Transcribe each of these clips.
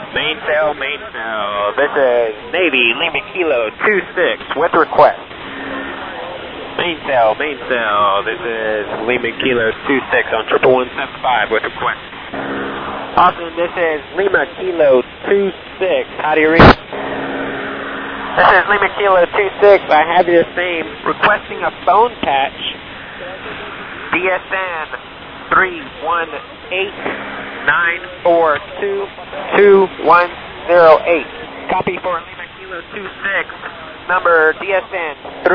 Mainsail. This is Navy Lima Kilo 26 with request. Mainsail. This is Lima Kilo 26 on 11175 with request. Austin, this is Lima Kilo 26. How do you read? This is Lima Kilo 26. I have your same. Requesting a phone patch. DSN 318-942-2108. Copy for Lima Kilo 26. Number DSN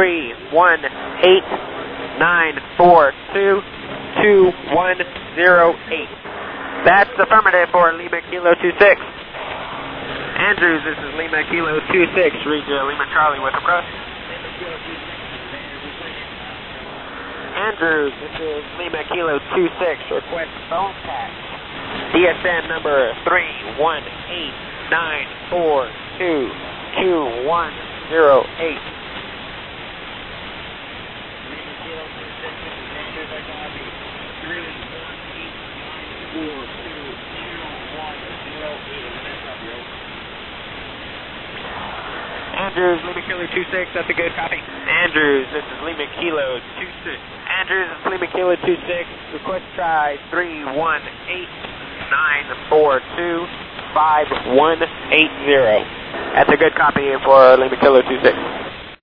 318-942-2108. That's affirmative for Lima Kilo 26. Andrews, this is Lima Kilo 26. Read Lima Charlie with request. Andrews, this is Lima Kilo 26. Request phone patch. DSN number 318-942-2108. Andrews, Lima Kilo 26, that's a good copy. Andrews, this is Lima Kilo 26. Andrews, this is Lima Kilo 26. Request try 318-942-5180. That's a good copy for Lima Kilo 26.